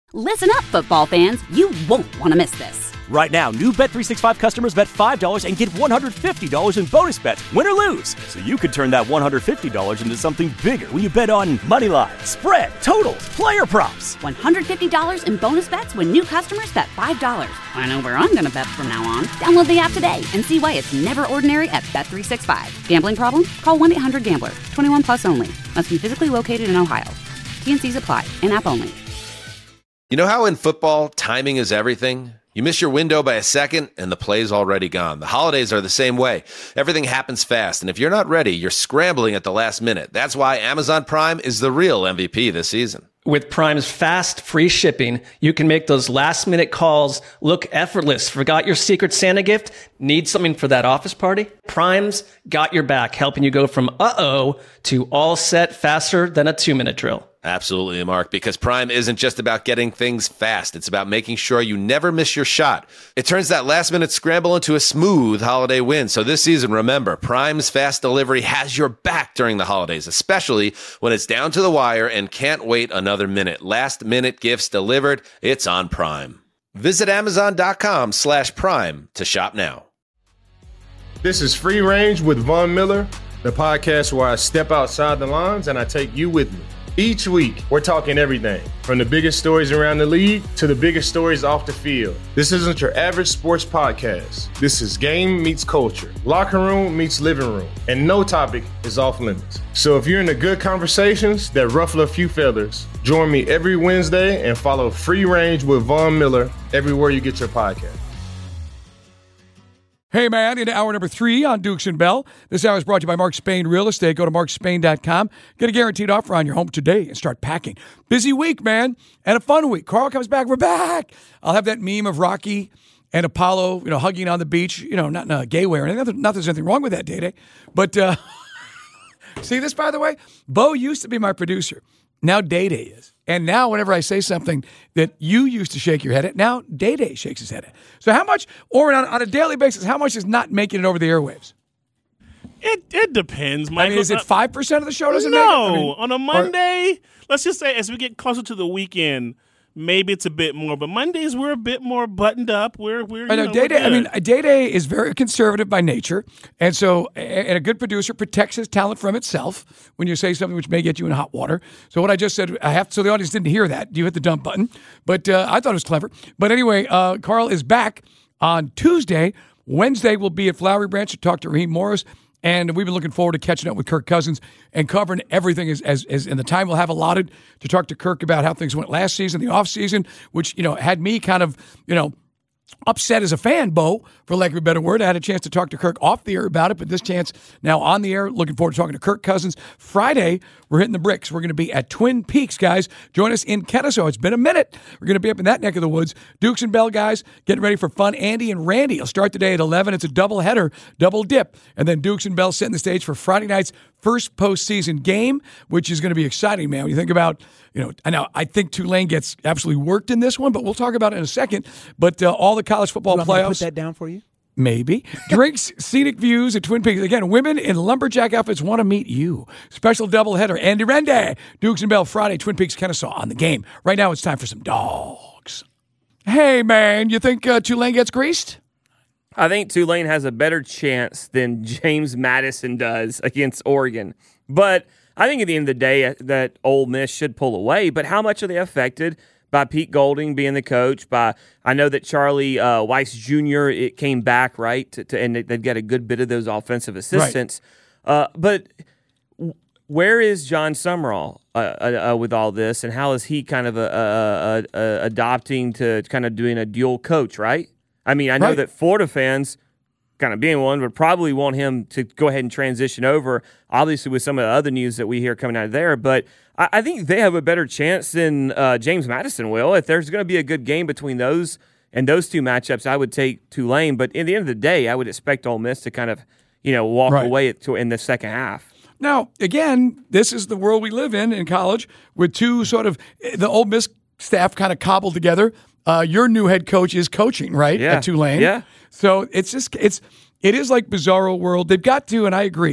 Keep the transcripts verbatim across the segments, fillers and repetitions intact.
Listen up, football fans. You won't want to miss this. Right now, new Bet three sixty-five customers bet five dollars and get one hundred fifty dollars in bonus bets, win or lose. So you could turn that one hundred fifty dollars into something bigger when you bet on money line, spread, totals, player props. one hundred fifty dollars in bonus bets when new customers bet five dollars. I know where I'm going to bet from now on. Download the app today and see why it's never ordinary at Bet three sixty-five. Gambling problem? Call one eight hundred gambler. twenty-one plus only. Must be physically located in Ohio. T N Cs apply. In-app only. You know how in football, timing is everything? You miss your window by a second, and the play's already gone. The holidays are the same way. Everything happens fast, and if you're not ready, you're scrambling at the last minute. That's why Amazon Prime is the real M V P this season. With Prime's fast, free shipping, you can make those last-minute calls look effortless. Forgot your Secret Santa gift? Need something for that office party? Prime's got your back, helping you go from uh-oh to all set faster than a two-minute drill. Absolutely, Mark, because Prime isn't just about getting things fast. It's about making sure you never miss your shot. It turns that last-minute scramble into a smooth holiday win. So this season, remember, Prime's fast delivery has your back during the holidays, especially when it's down to the wire and can't wait another minute. Last-minute gifts delivered, it's on Prime. Visit Amazon.com slash Prime to shop now. This is Free Range with Von Miller, the podcast where I step outside the lines and I take you with me. Each week, we're talking everything from the biggest stories around the league to the biggest stories off the field. This isn't your average sports podcast. This is game meets culture, locker room meets living room, and no topic is off limits. So if you're into good conversations that ruffle a few feathers, join me every Wednesday and follow Free Range with Von Miller everywhere you get your podcast. Hey, man, in hour number three on Dukes and Bell. This hour is brought to you by Mark Spain Real Estate. Go to mark spain dot com. Get a guaranteed offer on your home today and start packing. Busy week, man, and a fun week. Carl comes back. We're back. I'll have that meme of Rocky and Apollo, you know, hugging on the beach. You know, not in a gay way or anything. Not that there's anything wrong with that, Day-Day. But uh, see this, by the way? Bo used to be my producer. Now Day-Day is. And now whenever I say something that you used to shake your head at, now Day-Day shakes his head at. So how much, or on, on a daily basis, how much is not making it over the airwaves? It it depends, Michael. I mean, is it five percent of the show doesn't no. make it? I mean, on a Monday, or, let's just say as we get closer to the weekend, maybe it's a bit more. But Mondays, we're a bit more buttoned up. We're, we're I know, know Day-Day, I mean, Day-Day is very conservative by nature. And so and a good producer protects his talent from itself when you say something which may get you in hot water. So what I just said, I have so the audience didn't hear that. You hit the dump button. But uh, I thought it was clever. But anyway, uh, Carl is back on Tuesday. Wednesday we'll be at Flowery Branch to talk to Raheem Morris. And we've been looking forward to catching up with Kirk Cousins and covering everything as, as, as in the time we'll have allotted to talk to Kirk about how things went last season, the offseason, which, you know, had me kind of, you know, upset as a fan, Bo, for lack of a better word. I had a chance to talk to Kirk off the air about it, but this chance now on the air. Looking forward to talking to Kirk Cousins. Friday, we're hitting the bricks. We're going to be at Twin Peaks, guys. Join us in Kennesaw. It's been a minute. We're going to be up in that neck of the woods. Dukes and Bell, guys, getting ready for fun. Andy and Randy will start the day at eleven. It's a double header, double dip. And then Dukes and Bell setting the stage for Friday night's first postseason game, which is going to be exciting, man. When you think about, you know, I know I think Tulane gets absolutely worked in this one, but we'll talk about it in a second. But uh, all the college football you want playoffs. Me to put that down for you? Maybe. Drinks, scenic views at Twin Peaks. Again, women in lumberjack outfits want to meet you. Special doubleheader. Andy Rende, Dukes and Bell, Friday, Twin Peaks, Kennesaw on the game. Right now, it's time for some dogs. Hey, man, you think uh, Tulane gets greased? I think Tulane has a better chance than James Madison does against Oregon. But I think at the end of the day that Ole Miss should pull away. But how much are they affected by Pete Golding being the coach? By I know that Charlie uh, Weiss Junior it came back, right? To, to, and they've got a good bit of those offensive assistants. Right. Uh, but where is John Summerall uh, uh, uh, with all this? And how is he kind of uh, uh, uh, uh, adopting to kind of doing a dual coach, right? I mean, I know right. that Florida fans, kind of being one, would probably want him to go ahead and transition over, obviously with some of the other news that we hear coming out of there. But I, I think they have a better chance than uh, James Madison will. If there's going to be a good game between those and those two matchups, I would take Tulane. But at the end of the day, I would expect Ole Miss to kind of, you know, walk right. away to, in the second half. Now, again, this is the world we live in in college with two sort of the Ole Miss staff kind of cobbled together. Uh, your new head coach is coaching, right, yeah. at Tulane. Yeah. So it's just it's it is like bizarro world. They've got to, and I agree.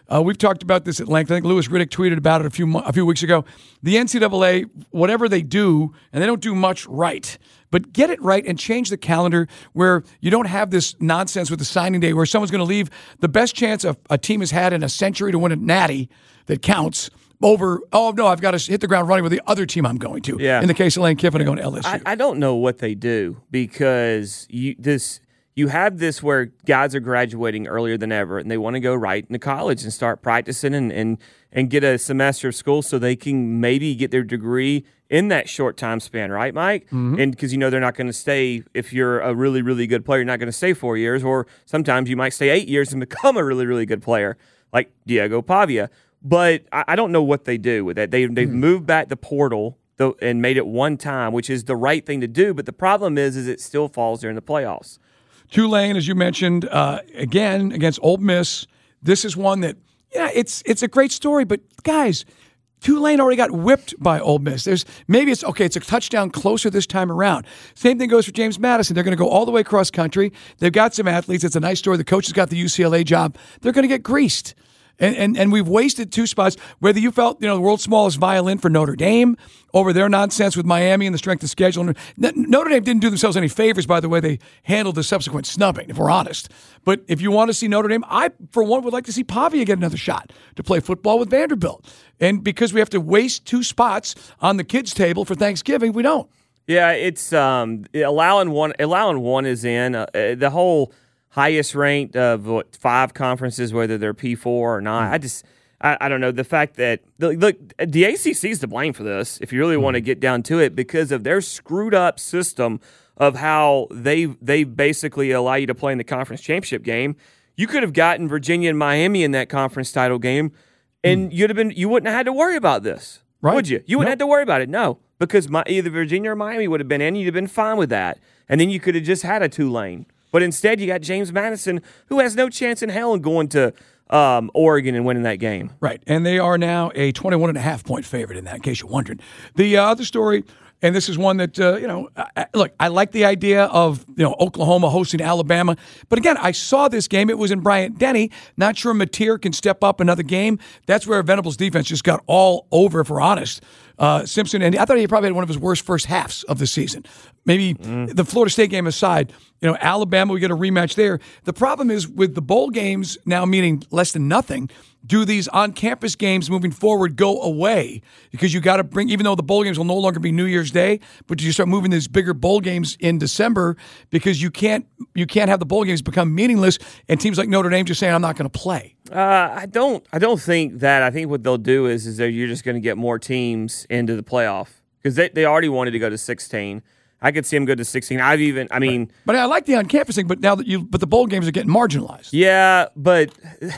Uh, we've talked about this at length. I think Louis Riddick tweeted about it a few mo- a few weeks ago. The N C double A, whatever they do, and they don't do much right, but get it right and change the calendar where you don't have this nonsense with the signing day where someone's going to leave the best chance a, a team has had in a century to win a natty that counts over, oh, no, I've got to hit the ground running with the other team I'm going to. Yeah. In the case of Lane Kiffin, I'm going to L S U. I, I don't know what they do because you this you have this where guys are graduating earlier than ever and they want to go right into college and start practicing and, and, and get a semester of school so they can maybe get their degree in that short time span, right, Mike? Mm-hmm. And because you know they're not going to stay, if you're a really, really good player, you're not going to stay four years, or sometimes you might stay eight years and become a really, really good player, like Diego Pavia. But I, I don't know what they do with that. They, they've mm-hmm. moved back the portal though, and made it one time, which is the right thing to do. But the problem is, is it still falls during the playoffs. Tulane, as you mentioned, uh, again, against Ole Miss. This is one that, yeah, it's it's a great story, but guys, Tulane already got whipped by Ole Miss. There's maybe it's okay. It's a touchdown closer this time around. Same thing goes for James Madison. They're going to go all the way across country. They've got some athletes. It's a nice story. The coach has got the U C L A job. They're going to get greased. And, and and we've wasted two spots. Whether you felt, you know, the world's smallest violin for Notre Dame over their nonsense with Miami and the strength of schedule. Notre Dame didn't do themselves any favors by the way they handled the subsequent snubbing, if we're honest. But if you want to see Notre Dame, I, for one, would like to see Pavia get another shot to play football with Vanderbilt. And because we have to waste two spots on the kids' table for Thanksgiving, we don't. Yeah, it's um, allowing one. Allowing one is in uh, the whole. Highest ranked of what, five conferences, whether they're P four or not. Mm. I just, I, I don't know. The fact that, the, look, the A C C is to blame for this, if you really mm. want to get down to it, because of their screwed up system of how they they basically allow you to play in the conference championship game. You could have gotten Virginia and Miami in that conference title game, and mm. you'd have been, you wouldn't have had to worry about this, right. would you? You wouldn't nope. have to worry about it, no, because my, either Virginia or Miami would have been in, you'd have been fine with that, and then you could have just had a Tulane. But instead, you got James Madison, who has no chance in hell in going to um, Oregon and winning that game. Right, and they are now a twenty-one and a half point favorite in that, in case you're wondering. The uh, other story, and this is one that, uh, you know, I, look, I like the idea of, you know, Oklahoma hosting Alabama. But again, I saw this game. It was in Bryant-Denny. Not sure Mateer can step up another game. That's where Venables' defense just got all over, if we're honest. Uh, Simpson, and I thought he probably had one of his worst first halves of the season. Maybe mm. the Florida State game aside, you know, Alabama, we get a rematch there. The problem is with the bowl games now meaning less than nothing, do these on-campus games moving forward go away? Because you got to bring, even though the bowl games will no longer be New Year's Day, but do you start moving these bigger bowl games in December because you can't you can't have the bowl games become meaningless and teams like Notre Dame just saying, I'm not going to play? Uh, I don't I don't think that. I think what they'll do is, is that you're just going to get more teams into the playoff because they, they already wanted to go to sixteen. I could see them go to sixteen. I've even, I mean. Right. But I like the on-campus thing, but now that you, but the bowl games are getting marginalized. Yeah, but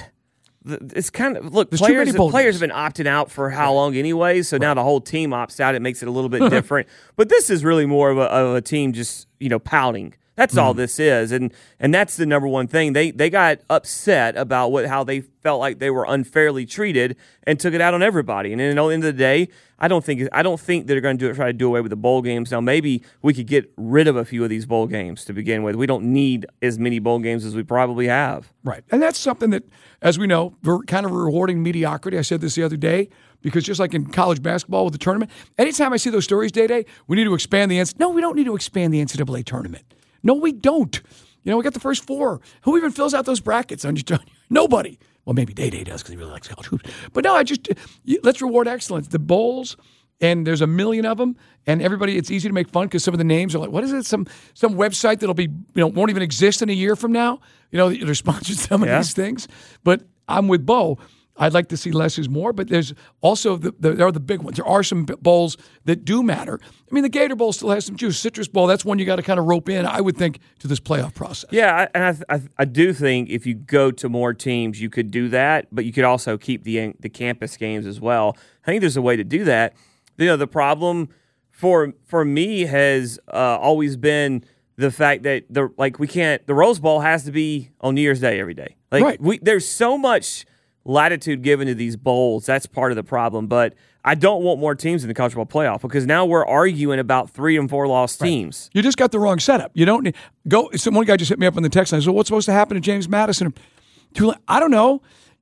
it's kind of, look, There's players, players have been opting out for how long anyway, so right. now the whole team opts out. It makes it a little bit different. But this is really more of a, of a team just, you know, pouting. That's mm. all this is, and and that's the number one thing. They they got upset about what how they felt like they were unfairly treated and took it out on everybody. And at the end of the day, I don't think I don't think they're going to do it, try to do away with the bowl games. Now maybe we could get rid of a few of these bowl games to begin with. We don't need as many bowl games as we probably have. Right, and that's something that, as we know, we're kind of rewarding mediocrity. I said this the other day. Because just like in college basketball with the tournament, anytime I see those stories, Day-Day, we need to expand the N C double A. No, we don't need to expand the N C double A tournament. No, we don't. You know, we got the first four. Who even fills out those brackets? Nobody. Well, maybe Day-Day does because he really likes college hoops. But no, I just, let's reward excellence. The bowls, and there's a million of them, and everybody, it's easy to make fun because some of the names are like, what is it? Some some website that'll be, you know, won't even exist in a year from now. You know, they're sponsored some yeah. of these things. But I'm with Bo. I'd like to see less is more, but there's also the, the, there are the big ones. There are some bowls that do matter. I mean, the Gator Bowl still has some juice. Citrus Bowl, that's one you got to kind of rope in, I would think, to this playoff process. Yeah, and I, I, I do think if you go to more teams, you could do that, but you could also keep the the campus games as well. I think there's a way to do that. You know, the problem for for me has uh, always been the fact that the like we can't. The Rose Bowl has to be on New Year's Day every day. Like right. we, there's so much latitude given to these bowls. That's part of the problem. But I don't want more teams in the college football playoff because now we're arguing about three and four lost teams. Right. You just got the wrong setup. You don't need, go. Some one guy just hit me up on the text line. So what's supposed to happen to James Madison? I don't know.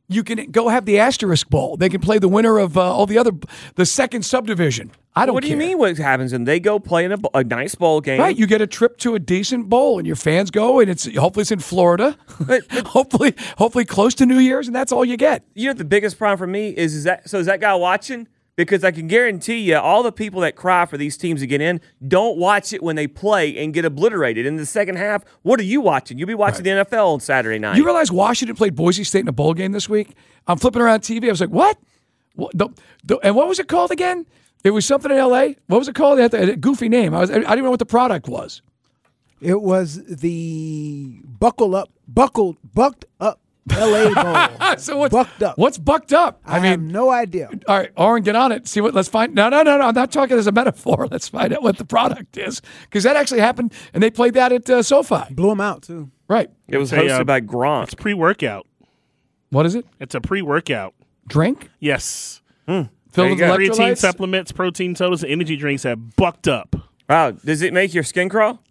you can go have the Asterisk Bowl. They can play the winner of uh, all the other, the second subdivision. I don't What do care. you mean what happens when they go play in a, a nice bowl game? Right, you get a trip to a decent bowl, and your fans go, and it's hopefully it's in Florida, But- but- hopefully hopefully close to New Year's, and that's all you get. You know what the biggest problem for me is, is that so is that guy watching? Because I can guarantee you, all the people that cry for these teams to get in don't watch it when they play and get obliterated. In the second half, what are you watching? You'll be watching Right. the N F L on Saturday night. You realize Washington played Boise State in a bowl game this week? I'm flipping around T V. I was like, what? what the, the, and what was it called again? It was something in L A. What was it called? It had a goofy name. I was I didn't even know what the product was. It was the buckle up, buckled, bucked up L A Bowl. So what's bucked up? What's bucked up? I, have no idea. All right, Oren, get on it. See what. Let's find. No, no, no, no. I'm not talking as a metaphor. Let's find out what the product is, because that actually happened, and they played that at uh, SoFi. Blew them out too. Right. it was It's a, hosted uh, by Gronk. It's pre-workout. What is it? It's a pre-workout. Drink Yes. filled you with go. Creatine electrolytes. supplements, protein sodas, and energy drinks have bucked up. Wow, does it make your skin crawl?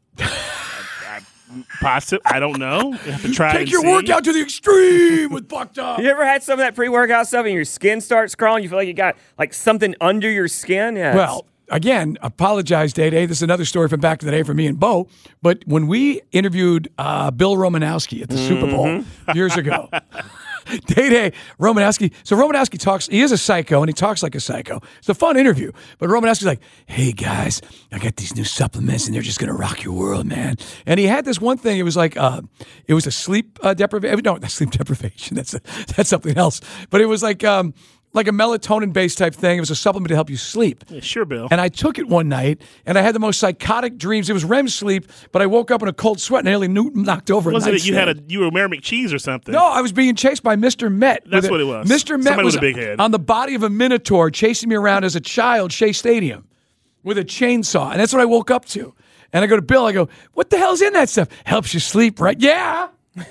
Possible. I don't know. You have to try Take and your see. workout to the extreme with bucked up. You ever had some of that pre-workout stuff and your skin starts crawling? You feel like you got like something under your skin? Yeah. Well, again, apologize, Day Day. This is another story from back to the day for me and Bo. But when we interviewed uh, Bill Romanowski at the Super Bowl Mm-hmm. years ago, Day Day, Romanowski. So Romanowski talks, he is a psycho and he talks like a psycho. It's a fun interview. But Romanowski's like, hey guys, I got these new supplements and they're just going to rock your world, man. And he had this one thing. It was like, uh, it was a sleep uh, deprivation. No, not sleep deprivation. That's a, that's something else. But it was like, um, like a melatonin-based type thing. It was a supplement to help you sleep. Yeah, sure, Bill. And I took it one night, and I had the most psychotic dreams. It was R E M sleep, but I woke up in a cold sweat and I nearly knew, knocked over. Wasn't a it you had nightstand. a you were Mary McCheese or something? No, I was being chased by Mister Met. That's with a- what it was. Mister Met Somebody was with a big head. on the body of a minotaur chasing me around as a child, Shea Stadium, with a chainsaw. And that's what I woke up to. And I go to Bill, I go, what the hell's in that stuff? Helps you sleep, right? Yeah.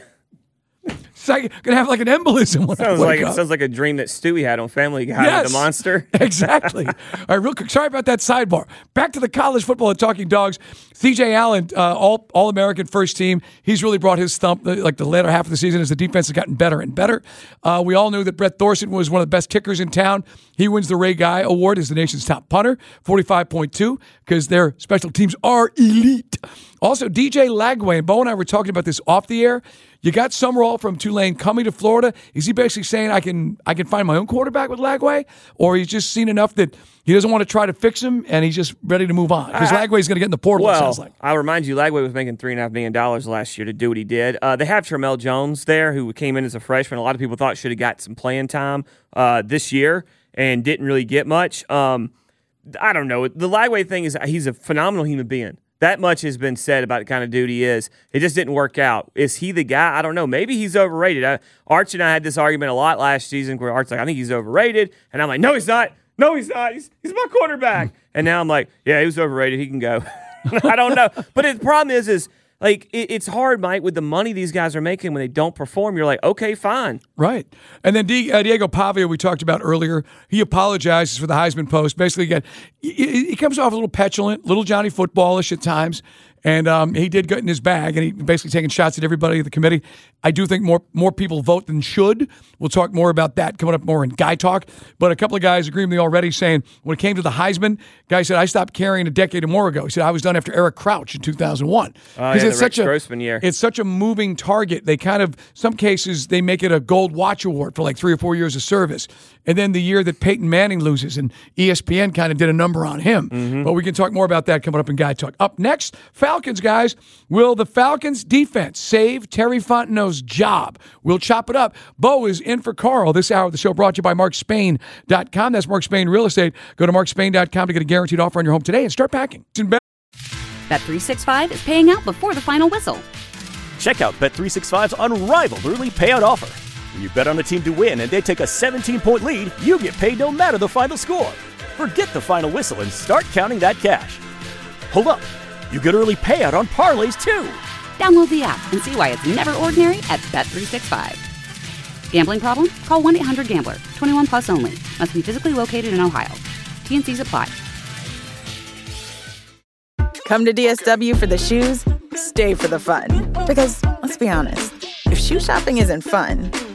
It's like, gonna have like an embolism when I sounds wake like up. it sounds like a dream that Stewie had on Family Guy Yes. with the monster. Exactly. All right, real quick. Sorry about that sidebar. Back to the college football and Talking Dogs. C J Allen, uh, all all American first team. He's really brought his thump uh, like the latter half of the season as the defense has gotten better and better. Uh, we all knew that Brett Thorson was one of the best kickers in town. He wins the Ray Guy Award as the nation's top punter, forty-five point two, because their special teams are elite. Also, D J Lagway, and Bo and I were talking about this off the air. You got Summerall from Tulane coming to Florida. Is he basically saying I can I can find my own quarterback with Lagway? Or he's just seen enough that he doesn't want to try to fix him and he's just ready to move on? Because Lagway's going to get in the portal, it Well, sounds like. I'll remind you, Lagway was making three and a half million dollars last year to do what he did. Uh, they have Tramel Jones there, who came in as a freshman. A lot of people thought should have got some playing time uh, this year and didn't really get much. Um, I don't know. The Lagway thing is he's a phenomenal human being. That much has been said about the kind of dude he is. It just didn't work out. Is he the guy? I don't know. Maybe he's overrated. I, Arch and I had this argument a lot last season where Arch's like, I think he's overrated. And I'm like, no, he's not. No, he's not. He's, he's my quarterback. And now I'm like, yeah, he was overrated. He can go. I don't know. But the problem is, is like, it, it's hard, Mike, with the money these guys are making when they don't perform. You're like, okay, fine. Right. And then D, uh, Diego Pavia, we talked about earlier, he apologizes for the Heisman post. Basically, again, he, he comes off a little petulant, little Johnny footballish at times. And um, he did get in his bag, and he basically taking shots at everybody at the committee. I do think more more people vote than should. We'll talk more about that coming up more in Guy Talk. But a couple of guys agree with me already saying when it came to the Heisman, guy said, I stopped caring a decade or more ago. He said, I was done after Eric Crouch in two thousand one. Oh, yeah, it's the such Rex a Grossman year. It's such a moving target. They kind of, some cases, they make it a gold watch award for like three or four years of service. And then the year that Peyton Manning loses, and E S P N kind of did a number on him. Mm-hmm. But we can talk more about that coming up in Guy Talk. Up next, Falcons, guys. Will the Falcons defense save Terry Fontenot's job? We'll chop it up. Bo is in for Carl this hour of the show, brought to you by Mark Spain dot com. That's Mark Spain Real Estate. Go to Mark Spain dot com to get a guaranteed offer on your home today and start packing. Bet three sixty-five is paying out before the final whistle. Check out Bet three sixty-five's unrivaled early payout offer. When you bet on a team to win and they take a seventeen-point lead, you get paid no matter the final score. Forget the final whistle and start counting that cash. Hold up. You get early payout on parlays, too. Download the app and see why it's never ordinary at Bet three sixty-five. Gambling problem? Call one eight hundred gambler. twenty-one plus only. Must be physically located in Ohio. T N Cs apply. Come to D S W for the shoes, stay for the fun. Because, let's be honest, if shoe shopping isn't fun,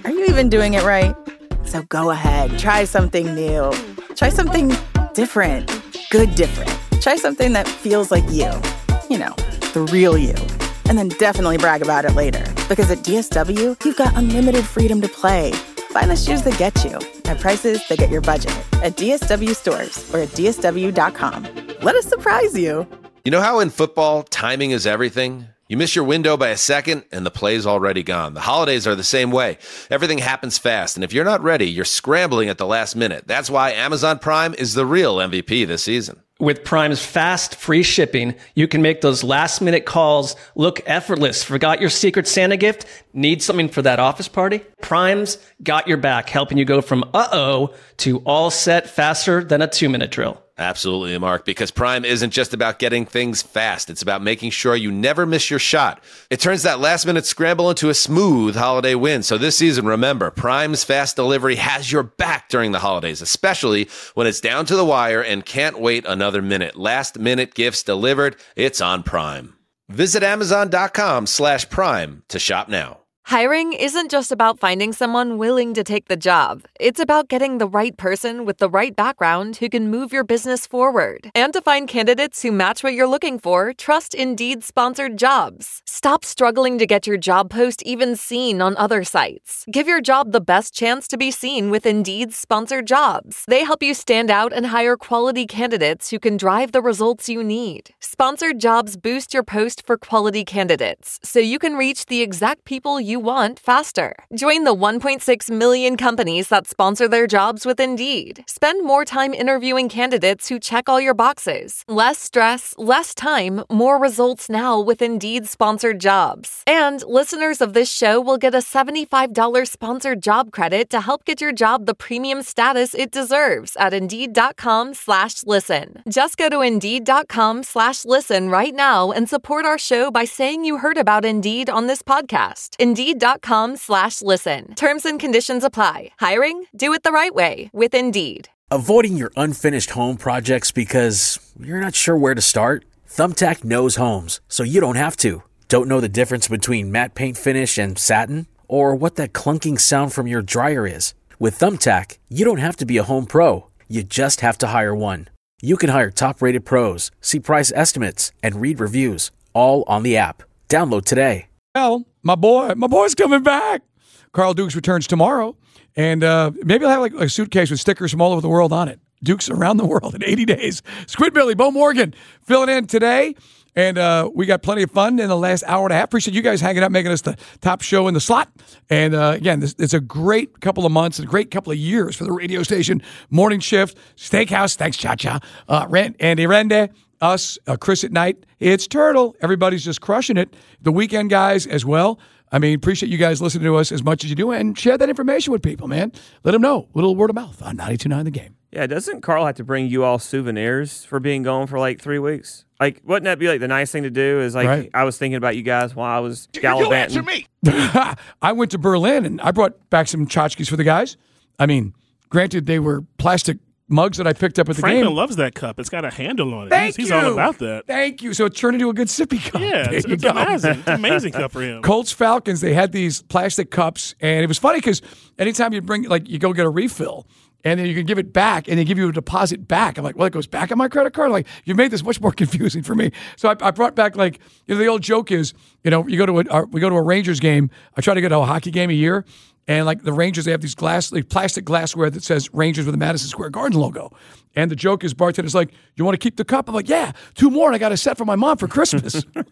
are you even doing it right? So go ahead, try something new. Try something different. Good different. Try something that feels like you. You know, the real you. And then definitely brag about it later. Because at D S W, you've got unlimited freedom to play. Find the shoes that get you at prices that get your budget at D S W stores or at D S W dot com. Let us surprise you. You know how in football, timing is everything? You miss your window by a second, and the play's already gone. The holidays are the same way. Everything happens fast, and if you're not ready, you're scrambling at the last minute. That's why Amazon Prime is the real M V P this season. With Prime's fast, free shipping, you can make those last-minute calls look effortless. Forgot your Secret Santa gift? Need something for that office party? Prime's got your back, helping you go from uh-oh to all set faster than a two-minute drill. Absolutely, Mark, because Prime isn't just about getting things fast. It's about making sure you never miss your shot. It turns that last-minute scramble into a smooth holiday win. So this season, remember, Prime's fast delivery has your back during the holidays, especially when it's down to the wire and can't wait another minute. Last-minute gifts delivered. It's on Prime. Visit Amazon.com slash Prime to shop now. Hiring isn't just about finding someone willing to take the job. It's about getting the right person with the right background who can move your business forward. And to find candidates who match what you're looking for, trust Indeed-sponsored jobs. Stop struggling to get your job post even seen on other sites. Give your job the best chance to be seen with Indeed-sponsored jobs. They help you stand out and hire quality candidates who can drive the results you need. Sponsored jobs boost your post for quality candidates, so you can reach the exact people you you want faster. Join the one point six million companies that sponsor their jobs with Indeed. Spend more time interviewing candidates who check all your boxes. Less stress, less time, more results now with Indeed sponsored jobs. And listeners of this show will get a seventy-five dollars sponsored job credit to help get your job the premium status it deserves at Indeed.com slash listen. Just go to Indeed.com slash listen right now and support our show by saying you heard about Indeed on this podcast. Indeed.com slash listen. Terms and conditions apply. Hiring? Do it the right way with Indeed. Avoiding your unfinished home projects because you're not sure where to start? Thumbtack knows homes, so you don't have to. Don't know the difference between matte paint finish and satin? Or what that clunking sound from your dryer is? With Thumbtack, you don't have to be a home pro. You just have to hire one. You can hire top-rated pros, see price estimates, and read reviews, all on the app. Download today. Well, my boy, my boy's coming back. Carl Dukes returns tomorrow, and uh, maybe I'll have like a suitcase with stickers from all over the world on it. Dukes around the world in eighty days. Squidbilly, Bo Morgan, filling in today, and uh, we got plenty of fun in the last hour and a half. Appreciate you guys hanging out, making us the top show in the slot. And uh, again, this, it's a great couple of months, and a great couple of years for the radio station. Morning shift, Steakhouse, thanks, Cha-Cha, uh, Rand, Andy Rende, us, uh, Chris at night. It's Turtle. Everybody's just crushing it. The weekend guys as well. I mean, appreciate you guys listening to us as much as you do, and share that information with people, man. Let them know. Little word of mouth on ninety-two point nine The Game. Yeah, doesn't Carl have to bring you all souvenirs for being gone for like three weeks? Like, wouldn't that be like the nice thing to do? Is like, right. I was thinking about you guys while I was gallivanting. You answer me. I went to Berlin, and I brought back some tchotchkes for the guys. I mean, granted, they were plastic mugs that I picked up at the Franklin game. loves that cup. It's got a handle on it. Thank he's, you. he's all about that. Thank you. So it turned into a good sippy cup. Yeah, it's, it's amazing. It's an amazing cup for him. Colts Falcons, they had these plastic cups, and it was funny because anytime you bring, like, you go get a refill, and then you can give it back, and they give you a deposit back. I'm like, well, it goes back on my credit card? Like, you made this much more confusing for me. So I, I brought back, like, you know, the old joke is, you know, you go to a, we go to a Rangers game. I try to go to a hockey game a year. And like the Rangers, they have these glass, like plastic glassware that says Rangers with the Madison Square Garden logo. And the joke is, bartender's like, "You want to keep the cup?" I'm like, "Yeah, two more, and I got a set for my mom for Christmas." Try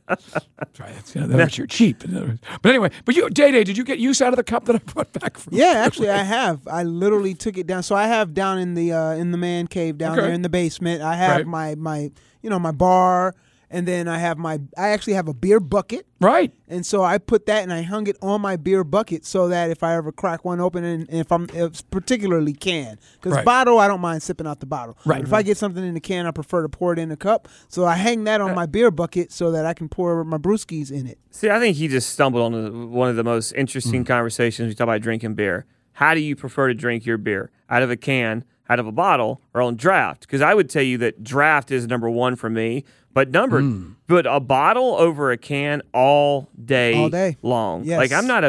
it. You know, that was you're cheap. But anyway, but you, Day Day, did you get use out of the cup that I brought back from? Yeah, actually, I have. I literally took it down. So I have down in the uh, in the man cave down Okay. there in the basement. I have Right. my my you know my bar. And then I have my, I actually have a beer bucket. Right. And so I put that and I hung it on my beer bucket so that if I ever crack one open, and if I'm if particularly can. Because Right. bottle, I don't mind sipping out the bottle. Right. But if I get something in the can, I prefer to pour it in a cup. So I hang that on my beer bucket so that I can pour my brewskis in it. See, I think he just stumbled on one of the most interesting Mm. conversations we talk about drinking beer. How do you prefer to drink your beer? Out of a can, out of a bottle, or on draft? Because I would tell you that draft is number one for me. But number, Mm. but a bottle over a can all day, All day. long. Yes. Like I'm not a,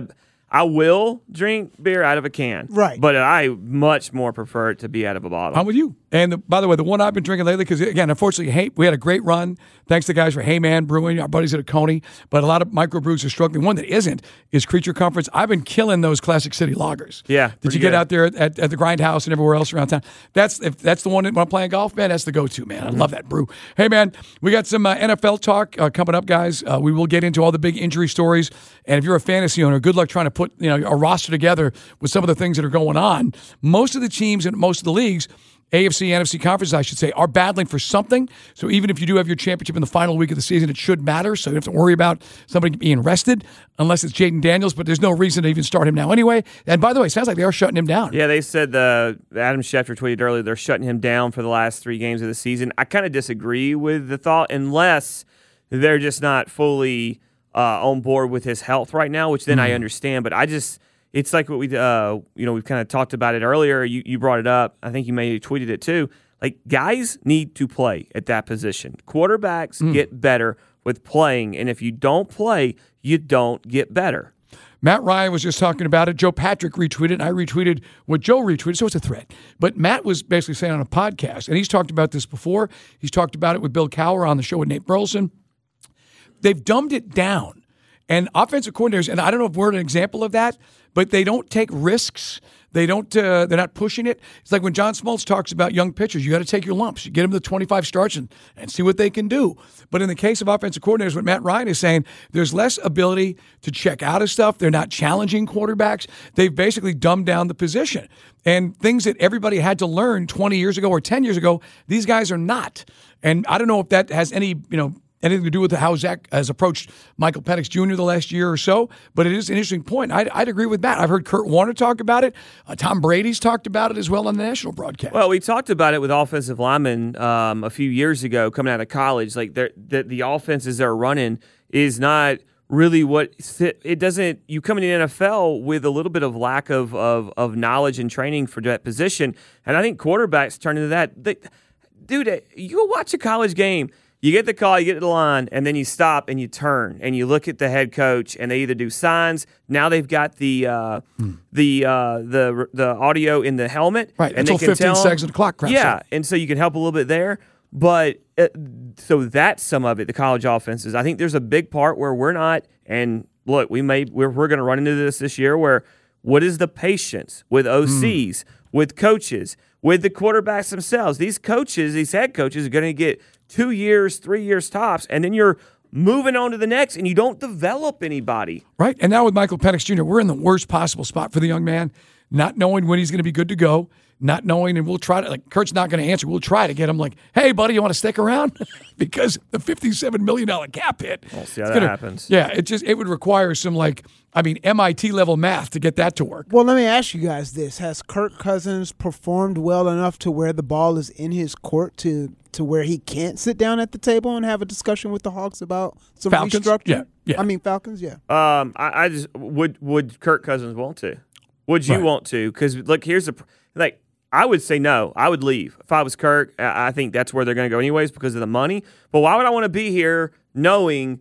I will drink beer out of a can. Right. But I much more prefer it to be out of a bottle. I'm with you. And the, by the way, the one I've been drinking lately, because again, unfortunately, hey, we had a great run. Thanks to the guys for Heyman Brewing, our buddies at Coney. But a lot of microbrews are struggling. One that isn't is Creature Comforts. I've been killing those Classic City lagers. Yeah. Did you get good. out there at, at the Grindhouse and everywhere else around town? That's if that's the one that, when I'm playing golf, man, that's the go-to, man. I mm-hmm. love that brew. Hey, man, we got some uh, N F L talk uh, coming up, guys. Uh, we will get into all the big injury stories. And if you're a fantasy owner, good luck trying to put you know a roster together with some of the things that are going on. Most of the teams in most of the leagues, A F C, N F C conferences, I should say, are battling for something. So even if you do have your championship in the final week of the season, it should matter. So you don't have to worry about somebody being rested unless it's Jaden Daniels, but there's no reason to even start him now anyway. And by the way, it sounds like they are shutting him down. Yeah, they said the Adam Schefter tweeted earlier they're shutting him down for the last three games of the season. I kind of disagree with the thought unless they're just not fully uh, on board with his health right now, which then mm. I understand. But I just – It's like what we, uh, you know, we've kind of talked about it earlier. You you brought it up. I think you may have tweeted it too. Like, guys need to play at that position. Quarterbacks mm. get better with playing, and if you don't play, you don't get better. Matt Ryan was just talking about it. Joe Patrick retweeted, and I retweeted what Joe retweeted, so it's a thread. But Matt was basically saying on a podcast, and he's talked about this before. He's talked about it with Bill Cowher on the show with Nate Burleson. They've dumbed it down. And offensive coordinators, and I don't know if we're an example of that, but they don't take risks. They don't. Uh, they're not pushing it. It's like when John Smoltz talks about young pitchers. You got to take your lumps. You get them to twenty-five starts and, and see what they can do. But in the case of offensive coordinators, what Matt Ryan is saying, there's less ability to check out of stuff. They're not challenging quarterbacks. They've basically dumbed down the position. And things that everybody had to learn twenty years ago or ten years ago, these guys are not. And I don't know if that has any, you know, anything to do with how Zach has approached Michael Penix Junior the last year or so, but it is an interesting point. I'd, I'd agree with Matt. I've heard Kurt Warner talk about it. Uh, Tom Brady's talked about it as well on the national broadcast. Well, we talked about it with offensive linemen um, a few years ago coming out of college. Like the, the offenses they're running is not really what it doesn't. You come in the N F L with a little bit of lack of of, of knowledge and training for that position, and I think quarterbacks turn into that. They, dude, you go watch a college game. You get the call, you get to the line, and then you stop and you turn and you look at the head coach, and they either do signs. Now they've got the uh, hmm. the uh, the the audio in the helmet, right? And until they can fifteen tell, seconds of the clock craps yeah, up. And so you can help a little bit there. But uh, so that's some of it. The college offenses. I think there's a big part where we're not. And look, we may we're we're going to run into this this year. Where what is the patience with O Cs, hmm. with coaches, with the quarterbacks themselves? These coaches, these head coaches, are going to get two years, three years tops, and then you're moving on to the next, and you don't develop anybody. Right, and now with Michael Penix Junior, we're in the worst possible spot for the young man, not knowing when he's going to be good to go, not knowing, and we'll try to, like, Kurt's not going to answer. We'll try to get him like, hey, buddy, you want to stick around? Because the fifty-seven million dollars cap hit. We'll see how that gonna, happens. Yeah, it just, it would require some, like, I mean, M I T-level math to get that to work. Well, let me ask you guys this. Has Kirk Cousins performed well enough to where the ball is in his court to to where he can't sit down at the table and have a discussion with the Hawks about some Falcons? restructuring? Yeah, yeah. I mean, Falcons, yeah. Um, I, I just would would Kirk Cousins want to? Would you Right. want to? Because look, here's the like. I would say no. I would leave if I was Kirk. I I think that's where they're going to go anyways because of the money. But why would I want to be here knowing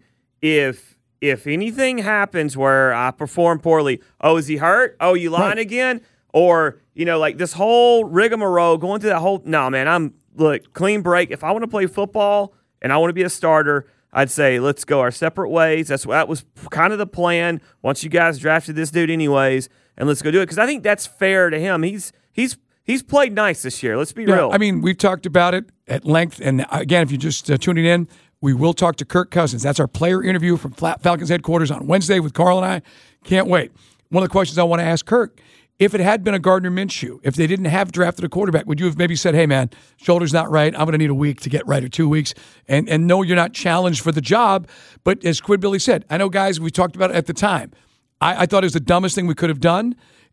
if if anything happens where I perform poorly? Oh, is he hurt? Oh, you lying Right. again? Or you know, like this whole rigmarole going through that whole. No, man. I'm look clean break. If I want to play football and I want to be a starter, I'd say let's go our separate ways. That's that was kind of the plan. Once you guys drafted this dude, anyways, and let's go do it because I think that's fair to him. He's he's. He's played nice this year. Let's be Yeah, real. I mean, we've talked about it at length. And again, if you're just uh, tuning in, we will talk to Kirk Cousins. That's our player interview from Fla- Falcons headquarters on Wednesday with Carl and I. Can't wait. One of the questions I want to ask Kirk, if it had been a Gardner Minshew, if they didn't have drafted a quarterback, would you have maybe said, hey, man, shoulder's not right. I'm going to need a week to get right or two weeks. And, and no, you're not challenged for the job. But as Squid Billy said, I know, guys, we talked about it at the time. I, I thought it was the dumbest thing we could have done.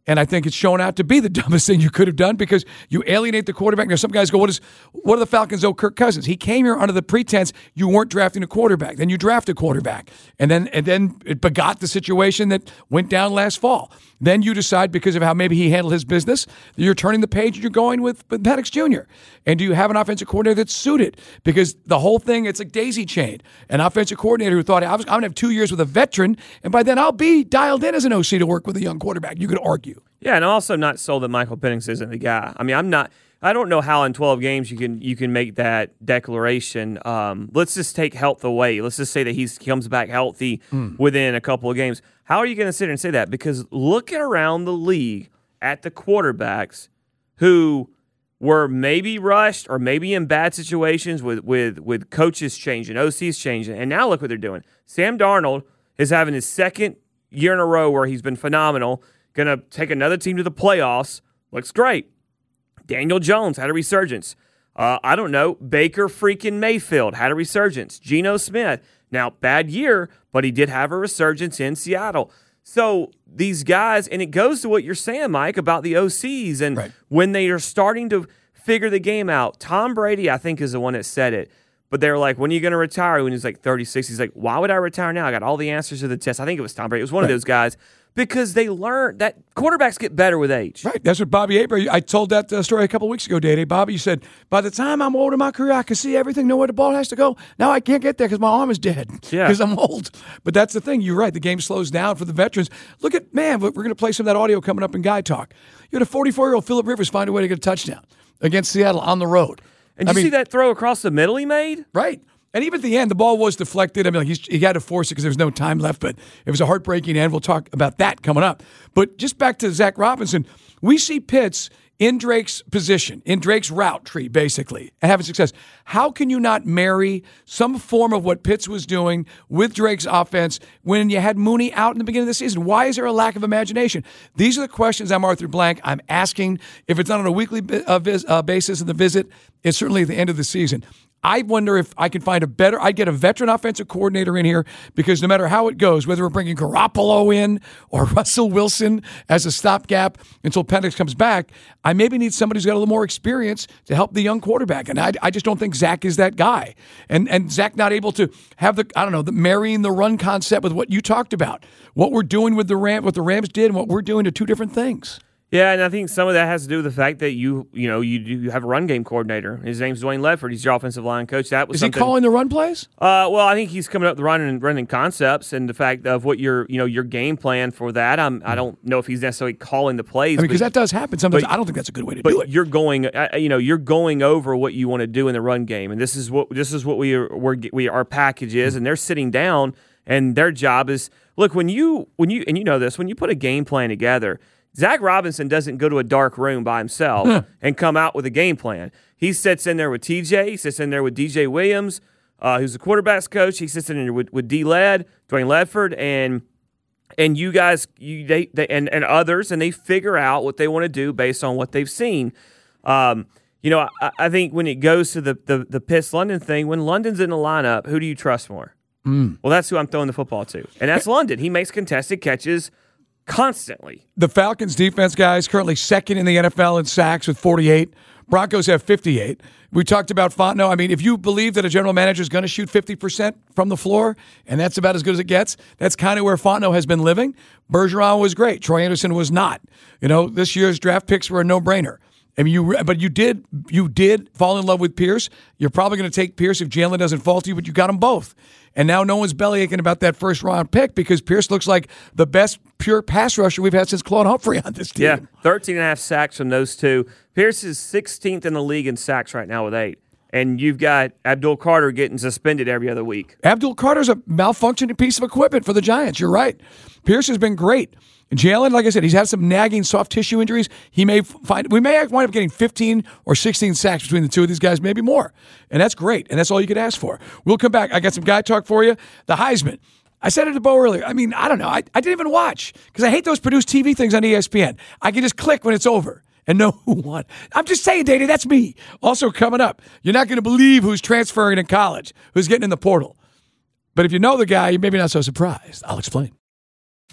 And I think it's shown out to be the dumbest thing you could have done because you alienate the quarterback. Now, some guys go, what is what are the Falcons owe Kirk Cousins? He came here under the pretense you weren't drafting a quarterback. Then you draft a quarterback. And then and then it begot the situation that went down last fall. Then you decide, because of how maybe he handled his business, that you're turning the page and you're going with, with Penix Junior And do you have an offensive coordinator that's suited? Because the whole thing, it's like daisy chained. An offensive coordinator who thought, I was, I'm going to have two years with a veteran, and by then I'll be dialed in as an O C to work with a young quarterback. You could argue. Yeah, and I'm also not sold that Michael Penix isn't the guy. I mean, I'm not. I don't know how in twelve games you can you can make that declaration. Um, let's just take health away. Let's just say that he's, he comes back healthy mm. within a couple of games. How are you going to sit here and say that? Because looking around the league at the quarterbacks who were maybe rushed or maybe in bad situations with with with coaches changing, O Cs changing, and now look what they're doing. Sam Darnold is having his second year in a row where he's been phenomenal. Going to take another team to the playoffs. Looks great. Daniel Jones had a resurgence. Uh, I don't know. Baker freaking Mayfield had a resurgence. Geno Smith. Now, bad year, but he did have a resurgence in Seattle. So these guys, and it goes to what you're saying, Mike, about the O Cs and right. when they are starting to figure the game out. Tom Brady, I think, is the one that said it. But they were like, when are you going to retire? When he's like thirty-six, he's like, why would I retire now? I got all the answers to the test. I think it was Tom Brady. It was one right. of those guys. Because they learn that quarterbacks get better with age. Right. That's what Bobby Abreu, I told that uh, story a couple weeks ago, Day-Day. Bobby, you said, by the time I'm old in my career, I can see everything, know where the ball has to go. Now I can't get there because my arm is dead because yeah. I'm old. But that's the thing. You're right. The game slows down for the veterans. Look at, man, we're going to play some of that audio coming up in Guy Talk. You had a forty-four-year-old Phillip Rivers find a way to get a touchdown against Seattle on the road. And did you mean, see that throw across the middle he made? Right. And even at the end, the ball was deflected. I mean, like he had to force it because there was no time left, but it was a heartbreaking end. We'll talk about that coming up. But just back to Zach Robinson, we see Pitts in Drake's position, in Drake's route tree, basically, and having success. How can you not marry some form of what Pitts was doing with Drake's offense when you had Mooney out in the beginning of the season? Why is there a lack of imagination? These are the questions I'm Arthur Blank. I'm asking. If it's not on a weekly uh, vis- uh, basis in the visit, it's certainly at the end of the season. I wonder if I can find a better, I'd get a veteran offensive coordinator in here because no matter how it goes, whether we're bringing Garoppolo in or Russell Wilson as a stopgap until Penix comes back, I maybe need somebody who's got a little more experience to help the young quarterback. And I, I just don't think Zach is that guy. And and Zach not able to have the, I don't know, the marrying the run concept with what you talked about. What we're doing with the Ram, what the Rams did and what we're doing are two different things. Yeah, and I think some of that has to do with the fact that you, you know, you you have a run game coordinator. His name's Dwayne Ledford. He's your offensive line coach. That was is he calling the run plays? Uh, well, I think he's coming up the run and running concepts, and the fact of what your, you know, your game plan for that. I'm, I don't know if he's necessarily calling the plays. I mean, because that does happen sometimes. But, I don't think that's a good way to do it. But you're going, you know, you're going over what you want to do in the run game, and this is what this is what we are, we're, we our package is, and they're sitting down, and their job is look when you when you and you know this when you put a game plan together. Zach Robinson doesn't go to a dark room by himself and come out with a game plan. He sits in there with T J. He sits in there with D J Williams, uh, who's the quarterback's coach. He sits in there with, with D-Led, Dwayne Ledford, and and you guys you, they, they and, and others, and they figure out what they want to do based on what they've seen. Um, you know, I, I think when it goes to the, the, the Pitts-London thing, when London's in the lineup, who do you trust more? Mm. Well, that's who I'm throwing the football to. And that's London. He makes contested catches constantly. The Falcons defense, guys, currently second in the N F L in sacks with forty-eight. Broncos have fifty-eight. We talked about Fontenot. I mean, if you believe that a general manager is going to shoot fifty percent from the floor, and that's about as good as it gets, that's kind of where Fontenot has been living. Bergeron was great. Troy Anderson was not. You know, this year's draft picks were a no-brainer. I mean, you, but you did you did fall in love with Pierce. You're probably going to take Pierce if Jalen doesn't fall to you, but you got them both. And now no one's bellyaching about that first round pick because Pierce looks like the best pure pass rusher we've had since Claude Humphrey on this team. Yeah, thirteen and a half sacks from those two. Pierce is sixteenth in the league in sacks right now with eight. And you've got Abdul Carter getting suspended every other week. Abdul Carter's a malfunctioning piece of equipment for the Giants. You're right. Pierce has been great. Jalen, like I said, he's had some nagging soft tissue injuries. He may find we may wind up getting fifteen or sixteen sacks between the two of these guys, maybe more. And that's great. And that's all you could ask for. We'll come back. I got some guy talk for you. The Heisman. I said it to Bo earlier. I mean, I don't know. I, I didn't even watch because I hate those produced T V things on E S P N. I can just click when it's over and know who won. I'm just saying, Dady, that's me. Also coming up, you're not going to believe who's transferring in college, who's getting in the portal. But if you know the guy, you're maybe not so surprised. I'll explain.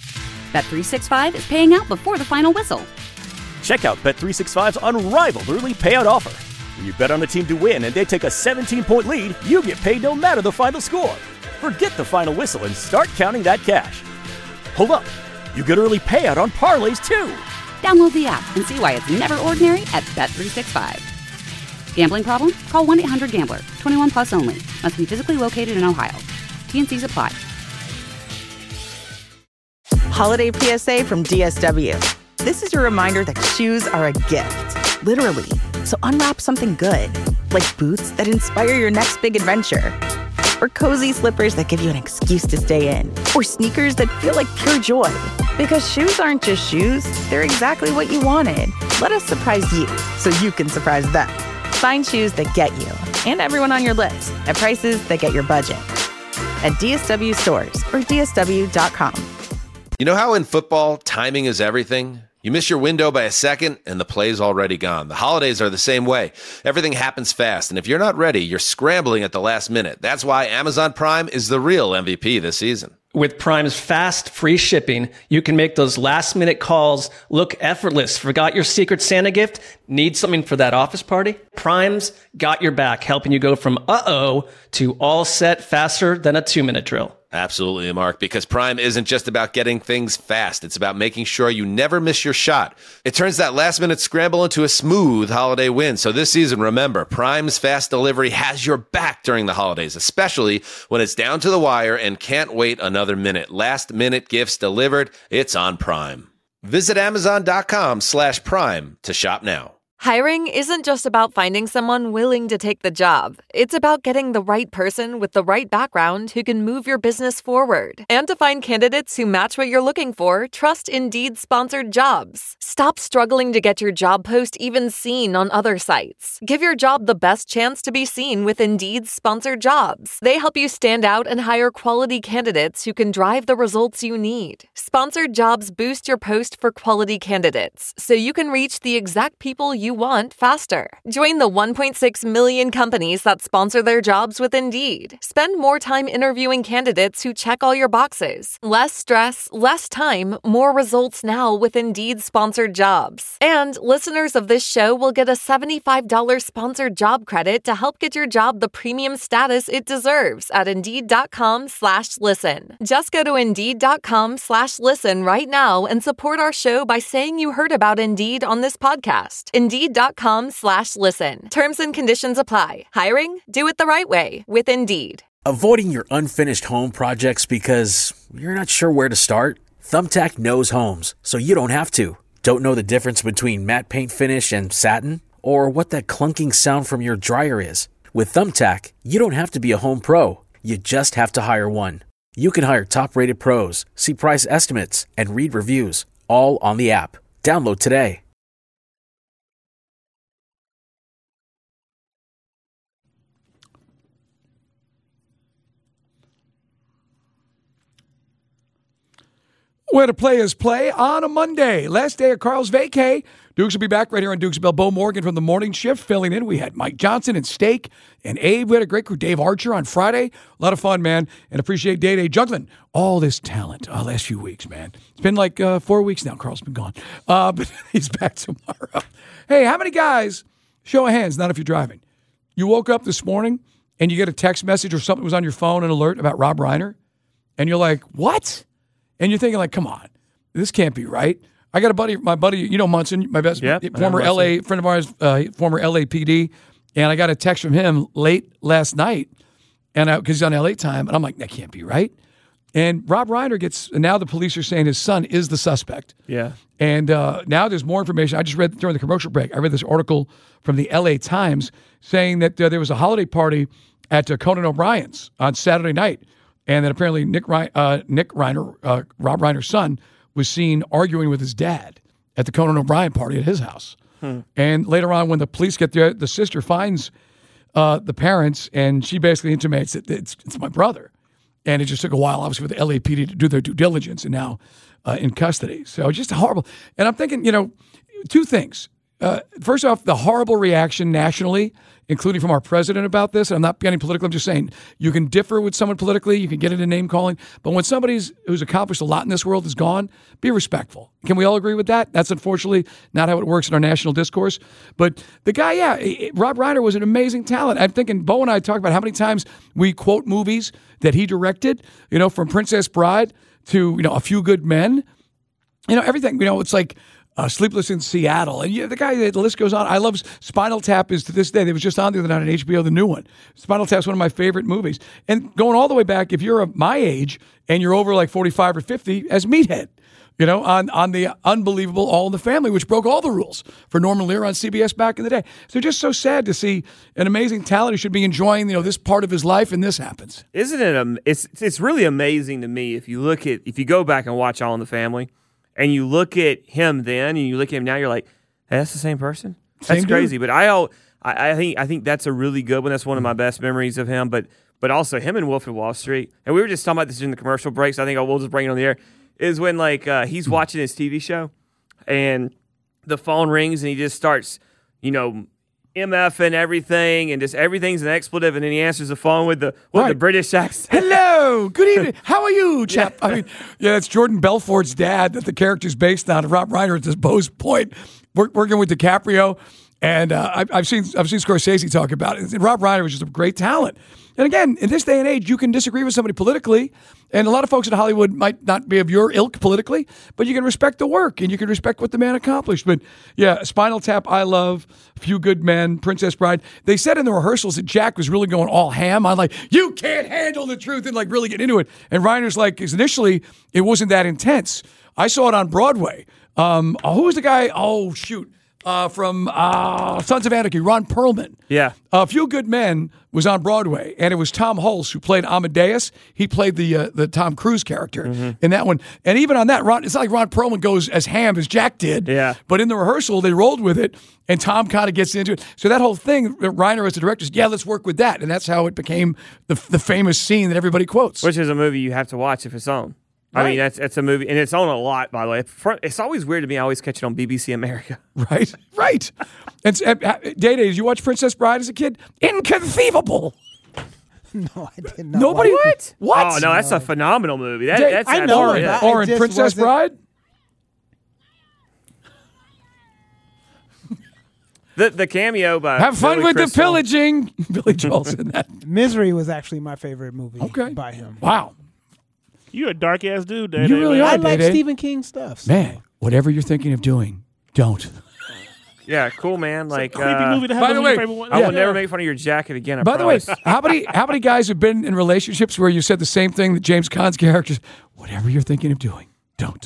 Bet three sixty-five is paying out before the final whistle. Check out Bet three sixty-five's unrivaled early payout offer. When you bet on a team to win and they take a seventeen-point lead, you get paid no matter the final score. Forget the final whistle and start counting that cash. Hold up. You get early payout on parlays, too. Download the app and see why it's never ordinary at Bet three sixty-five. Gambling problem? Call one eight hundred gambler. twenty-one plus only. Must be physically located in Ohio. T N Cs apply. Holiday P S A from D S W. This is your reminder that shoes are a gift, literally. So unwrap something good, like boots that inspire your next big adventure, or cozy slippers that give you an excuse to stay in, or sneakers that feel like pure joy. Because shoes aren't just shoes, they're exactly what you wanted. Let us surprise you so you can surprise them. Find shoes that get you and everyone on your list at prices that get your budget. At D S W stores or D S W dot com. You know how in football, timing is everything? You miss your window by a second, and the play's already gone. The holidays are the same way. Everything happens fast, and if you're not ready, you're scrambling at the last minute. That's why Amazon Prime is the real M V P this season. With Prime's fast, free shipping, you can make those last-minute calls look effortless. Forgot your Secret Santa gift? Need something for that office party? Prime's got your back, helping you go from uh-oh to all set faster than a two-minute drill. Absolutely, Mark, because Prime isn't just about getting things fast. It's about making sure you never miss your shot. It turns that last-minute scramble into a smooth holiday win. So this season, remember, Prime's fast delivery has your back during the holidays, especially when it's down to the wire and can't wait another minute. Last-minute gifts delivered. It's on Prime. Visit Amazon.com slash Prime to shop now. Hiring isn't just about finding someone willing to take the job. It's about getting the right person with the right background who can move your business forward. And to find candidates who match what you're looking for, trust Indeed-sponsored jobs. Stop struggling to get your job post even seen on other sites. Give your job the best chance to be seen with Indeed-sponsored jobs. They help you stand out and hire quality candidates who can drive the results you need. Sponsored jobs boost your post for quality candidates, so you can reach the exact people you want faster. Join the one point six million companies that sponsor their jobs with Indeed. Spend more time interviewing candidates who check all your boxes. Less stress, less time, more results now with Indeed-sponsored jobs. And listeners of this show will get a seventy-five dollars sponsored job credit to help get your job the premium status it deserves at Indeed.com slash listen. Just go to Indeed.com slash listen right now and support our show by saying you heard about Indeed on this podcast. Indeed.com slash listen. Terms and conditions apply. Hiring? Do it the right way with Indeed. Avoiding your unfinished home projects because you're not sure where to start? Thumbtack knows homes, so you don't have to. Don't know the difference between matte paint finish and satin? Or what that clunking sound from your dryer is? With Thumbtack, you don't have to be a home pro. You just have to hire one. You can hire top-rated pros, see price estimates, and read reviews, all on the app. Download today. Where to play is play on a Monday. Last day of Carl's vacay. Dukes will be back right here on Dukes Bell. Bo Morgan from the morning shift filling in. We had Mike Johnson and Steak and Abe. We had a great crew. Dave Archer on Friday. A lot of fun, man. And appreciate Day Day juggling all this talent uh, last few weeks, man. It's been like uh, four weeks now. Carl's been gone. Uh, but he's back tomorrow. Hey, how many guys, show of hands, not if you're driving, you woke up this morning and you get a text message or something was on your phone, an alert about Rob Reiner, and you're like, what? And you're thinking, like, come on, this can't be right. I got a buddy, my buddy, you know Munson, my best, yep, former L A, friend of ours, uh, former L A P D, and I got a text from him late last night, and because he's on L A time, and I'm like, that can't be right. And Rob Reiner gets, and now the police are saying his son is the suspect. Yeah. And uh, now there's more information. I just read during the commercial break, I read this article from the L A Times saying that uh, there was a holiday party at uh, Conan O'Brien's on Saturday night. And then apparently Nick Reiner, uh, Nick Reiner, uh, Rob Reiner's son, was seen arguing with his dad at the Conan O'Brien party at his house. Hmm. And later on, when the police get there, the sister finds uh, the parents, and she basically intimates that it's, it's my brother. And it just took a while, obviously, for the L A P D to do their due diligence, and now uh, in custody. So just horrible. And I'm thinking, you know, two things. uh, first off, the horrible reaction nationally, including from our president about this. And I'm not getting political. I'm just saying you can differ with someone politically. You can get into name calling. But when somebody's who's accomplished a lot in this world is gone, be respectful. Can we all agree with that? That's unfortunately not how it works in our national discourse. But the guy, yeah, it, Rob Reiner was an amazing talent. I'm thinking Bo and I talked about how many times we quote movies that he directed, you know, from Princess Bride to, you know, A Few Good Men. You know, everything, you know, it's like uh, Sleepless in Seattle. And yeah, the guy, the list goes on. I love Spinal Tap is to this day. They was just on the other night on H B O, the new one. Spinal Tap is one of my favorite movies. And going all the way back, if you're of my age and you're over like forty-five or fifty, as Meathead, you know, on, on the unbelievable All in the Family, which broke all the rules for Norman Lear on C B S back in the day. So just so sad to see an amazing talent who should be enjoying, you know, this part of his life, and this happens. Isn't it? Um, it's it's really amazing to me if you look at if you go back and watch All in the Family. And you look at him then, and you look at him now. You're like, hey, "That's the same person." That's Same crazy. dude. But I, I, I think, I think that's a really good one. That's one of my best memories of him. But, but also him and Wolf of Wall Street. And we were just talking about this in the commercial breaks. I think we'll just bring it on the air. Is when like uh, he's watching his T V show, and the phone rings, and he just starts, you know, M F and everything, and just everything's an expletive, and then he answers the phone with the with Right. the British accent. Hello, good evening. How are you, chap? I mean, yeah, it's Jordan Belfort's dad that the character's based on. Rob Reiner at this Bo's point, work, working with DiCaprio, and uh, I've, I've seen I've seen Scorsese talk about it. And Rob Reiner was just a great talent. And again, in this day and age, you can disagree with somebody politically, and a lot of folks in Hollywood might not be of your ilk politically, but you can respect the work and you can respect what the man accomplished. But yeah, Spinal Tap, I love, Few Good Men, Princess Bride. They said in the rehearsals that Jack was really going all ham on like, you can't handle the truth, and like really get into it. And Reiner's like, 'cause initially it wasn't that intense. I saw it on Broadway. Um, oh, who was the guy? Oh, shoot. Uh, from uh, Sons of Anarchy, Ron Perlman. Yeah. A Few Good Men was on Broadway, and it was Tom Hulse who played Amadeus. He played the uh, the Tom Cruise character in that one. And even on that, Ron, it's not like Ron Perlman goes as ham as Jack did. Yeah. But in the rehearsal, they rolled with it, and Tom kind of gets into it. So that whole thing, Reiner as the director, said, yeah, let's work with that. And that's how it became the the famous scene that everybody quotes. Which is a movie you have to watch if it's on. I Right. mean, that's that's a movie, and it's on a lot, by the way. Front- It's always weird to me. I always catch it on B B C America. Right, right. And uh, Day Day, did you watch Princess Bride as a kid? Inconceivable. No, I did not. Nobody. watch it. What? Oh, no, that's a phenomenal movie. That, Day- that's I know absolutely it, it. but I Or in just Princess wasn't- Bride? The, the cameo by Have fun Billy with Crystal. the pillaging. Billy Joel's in that. Misery was actually my favorite movie Okay. by him. Wow. You're a dark ass dude, Day You Day, really man. are. I like Day-Day. Stephen King stuff. so- Man, whatever you're thinking of doing, don't. Yeah, cool, man. Like, Creepy uh, movie to have by as the your way, favorite one. I Yeah. will never make fun of your jacket again. I By the way, promise. how many how many guys have been in relationships where you said the same thing that James Caan's characters? Whatever you're thinking of doing, don't.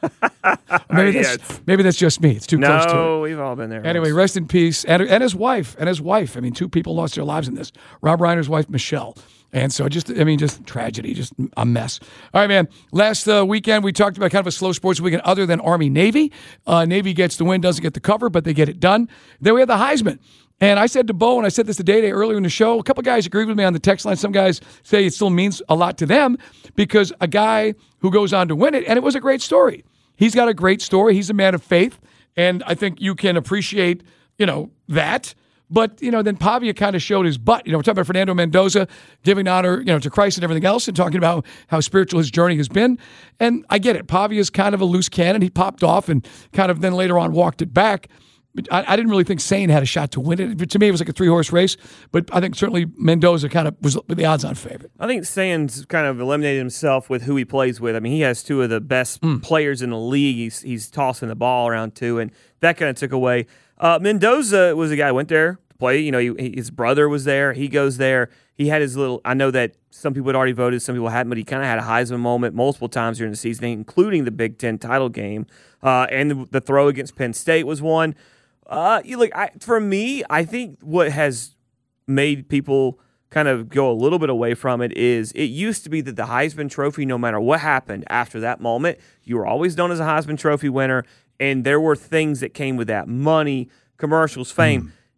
maybe Yeah, that's it's- maybe that's just me. It's too close to it. no, we've all been there. Anyway, once. rest in peace, and and his wife, and his wife. I mean, two people lost their lives in this. Rob Reiner's wife, Michelle, and so just, I mean, just tragedy, just a mess. All right, man. Last uh, weekend we talked about kind of a slow sports weekend, other than Army Navy. Uh, Navy gets the win, doesn't get the cover, but they get it done. Then we had the Heisman. And I said to Bo, and I said this to Day Day earlier in the show, a couple guys agreed with me on the text line. Some guys say it still means a lot to them because a guy who goes on to win it, and it was a great story. He's got a great story. He's a man of faith, and I think you can appreciate, you know, that. But, you know, then Pavia kind of showed his butt. You know, we're talking about Fernando Mendoza giving honor, you know, to Christ and everything else and talking about how spiritual his journey has been. And I get it. Pavia's kind of a loose cannon. He popped off and kind of then later on walked it back. But I, I didn't really think Sane had a shot to win it. To me, it was like a three-horse race. But I think certainly Mendoza kind of was the odds-on favorite. I think Sands kind of eliminated himself with who he plays with. I mean, he has two of the best Mm. players in the league. He's he's tossing the ball around too, and that kind of took away. Uh, Mendoza was a guy who went there to play. You know, he, his brother was there. He goes there. He had his little. I know that some people had already voted, some people hadn't, but he kind of had a Heisman moment multiple times during the season, including the Big Ten title game, uh, and the, the throw against Penn State was one. Uh, you look, I, for me, I think what has made people kind of go a little bit away from it is it used to be that the Heisman Trophy, no matter what happened after that moment, you were always known as a Heisman Trophy winner, and there were things that came with that: money, commercials, fame.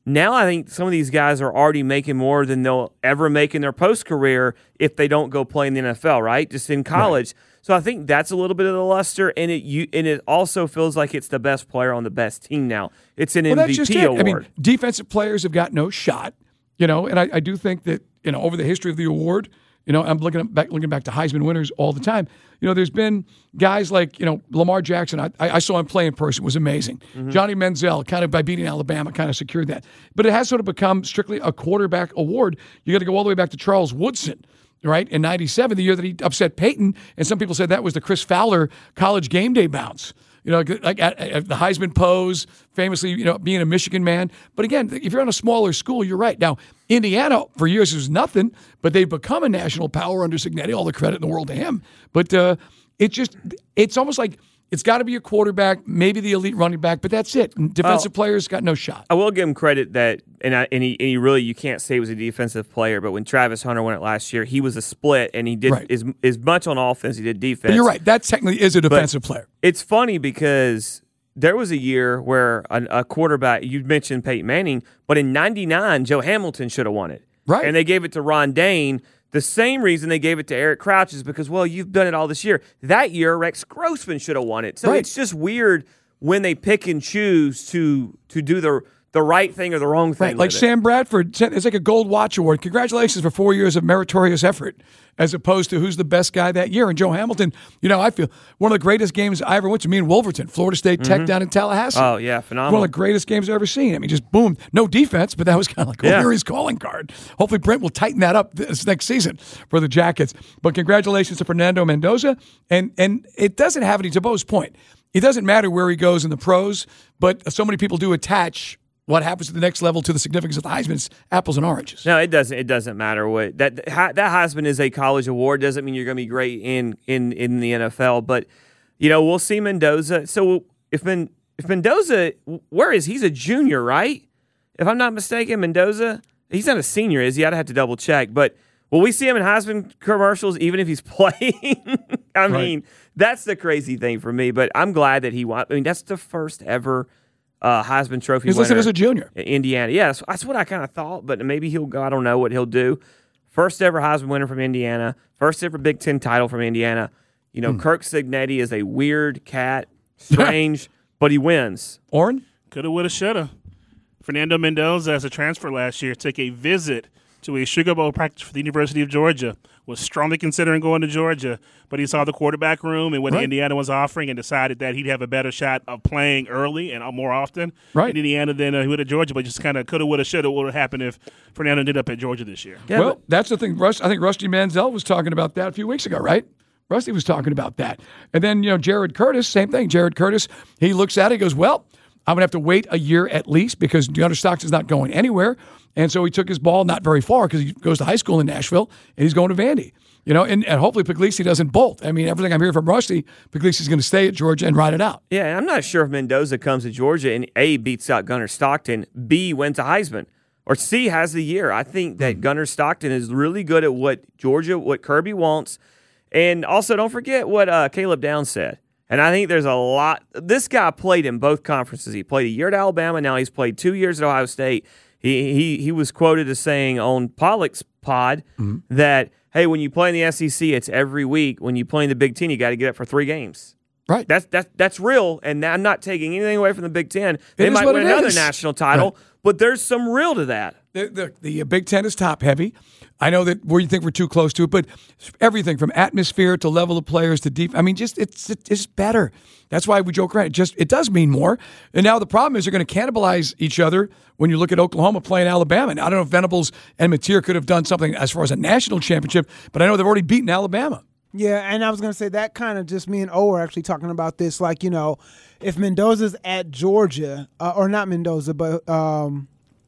Now I think some of these guys are already making more than they'll ever make in their post-career if they don't go play in the N F L, right? Just in college. Right. So I think that's a little bit of the luster, and it you and it also feels like it's the best player on the best team now. It's an well, M V P that's just it. award. I mean, defensive players have got no shot, you know, and I, I do think that, you know, over the history of the award, you know, I'm looking back looking back to Heisman winners all the time. You know, there's been guys like, you know, Lamar Jackson. I, I saw him play in person. It was amazing. Mm-hmm. Johnny Manziel, kind of by beating Alabama, kind of secured that. But it has sort of become strictly a quarterback award. You got to go all the way back to Charles Woodson, right, in ninety-seven, the year that he upset Peyton. And some people said that was the Chris Fowler college game day bounce. You know, like at, at the Heisman pose, famously, you know, being a Michigan man. But again, if you're on a smaller school, you're right. Now, Indiana, for years, was nothing, but they've become a national power under Cignetti. All the credit in the world to him. But uh, it just, it's almost like it's got to be a quarterback, maybe the elite running back, but that's it. Defensive oh, players got no shot. I will give him credit that, and, I, and, he, and he really, you can't say he was a defensive player, but when Travis Hunter won it last year, he was a split, and he did right. as, as much on offense, he did defense. But you're right. That technically is a defensive but player. It's funny because there was a year where a, a quarterback, you mentioned Peyton Manning, but in ninety-nine, Joe Hamilton should have won it. Right. And they gave it to Ron Dane. The same reason they gave it to Eric Crouch is because, well, you've done it all this year. That year, Rex Grossman should have won it. So right. it's just weird when they pick and choose to to do the the right thing or the wrong thing. Right. Like Sam it. Bradford, it's like a Gold Watch Award. Congratulations for four years of meritorious effort, as opposed to who's the best guy that year. And Joe Hamilton, you know, I feel one of the greatest games I ever went to, me and Wolverton, Florida State Tech mm-hmm. down in Tallahassee. Oh, yeah, phenomenal. One of the greatest games I've ever seen. I mean, just boom. No defense, but that was kind of like yeah. O'Leary's calling card. Hopefully Brent will tighten that up this next season for the Jackets. But congratulations to Fernando Mendoza. And, and it doesn't have any, to Bo's point, it doesn't matter where he goes in the pros, but so many people do attach what happens to the next level to the significance of the Heisman. It's apples and oranges. No, it doesn't. It doesn't matter what that that Heisman is a college award. Doesn't mean you're going to be great in, in, in the N F L. But you know, we'll see Mendoza. So if Men, if Mendoza, where is he? He's a junior, right? If I'm not mistaken, Mendoza. He's not a senior, is he? I'd have to double check. But will we see him in Heisman commercials even if he's playing? I mean, right. that's the crazy thing for me. But I'm glad that he won. I mean, that's the first ever. Uh, Heisman Trophy He's winner. listed as a junior. Indiana. Yeah, that's, that's what I kind of thought, but maybe he'll go. I don't know what he'll do. First ever Heisman winner from Indiana. First ever Big Ten title from Indiana. You know, hmm. Kirk Cignetti is a weird cat, strange, but he wins. Orrin? Coulda, woulda, shoulda. Fernando Mendoza, as a transfer last year, took a visit to a Sugar Bowl practice for the University of Georgia, was strongly considering going to Georgia, but he saw the quarterback room and what right. Indiana was offering and decided that he'd have a better shot of playing early and more often right. in Indiana than uh, he would at Georgia, but just kind of coulda, woulda, shoulda what would happen if Fernando ended up at Georgia this year. Yeah, well, but- that's the thing. Rush, I think Rusty Manziel was talking about that a few weeks ago, right? Rusty was talking about that. And then, you know, Jared Curtis, same thing. Jared Curtis, he looks at it, he goes, well, I'm going to have to wait a year at least because DeAndre Stockton's not going anywhere. And so he took his ball not very far because he goes to high school in Nashville, and he's going to Vandy. You know, and, and hopefully Puglisi doesn't bolt. I mean, everything I'm hearing from Rusty, Puglisi's going to stay at Georgia and ride it out. Yeah, and I'm not sure if Mendoza comes to Georgia and A, beats out Gunnar Stockton, B, wins a Heisman, or C, has the year. I think that Gunnar Stockton is really good at what Georgia, what Kirby wants. And also, don't forget what uh, Caleb Downs said. And I think there's a lot. This guy played in both conferences. He played a year at Alabama. Now he's played two years at Ohio State. He he he was quoted as saying on Pollock's pod mm-hmm. that, hey, when you play in the S E C, it's every week. When you play in the Big Ten, you got to get up for three games. Right. That's that's that's real. And I'm not taking anything away from the Big Ten. They might win another is. national title, right. but there's some real to that. The, the, the Big Ten is top heavy. I know that where you think we're too close to it, but everything from atmosphere to level of players to deep. I mean, just it's it's better. That's why we joke around. It just it does mean more. And now the problem is they're going to cannibalize each other when you look at Oklahoma playing Alabama. Now, I don't know if Venables and Mateer could have done something as far as a national championship, but I know they've already beaten Alabama. Yeah, and I was going to say that kind of just me and O are actually talking about this. Like, you know, if Mendoza's at Georgia, uh, or not Mendoza, but um,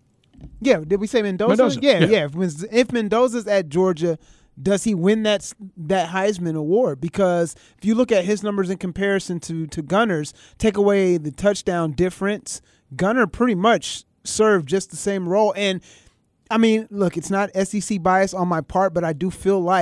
yeah, did we say Mendoza? Mendoza. Yeah, yeah. yeah. If, if Mendoza's at Georgia, does he win that that Heisman Award? Because if you look at his numbers in comparison to, to Gunner's, take away the touchdown difference, Gunner pretty much served just the same role. And, I mean, look, it's not S E C bias on my part, but I do feel like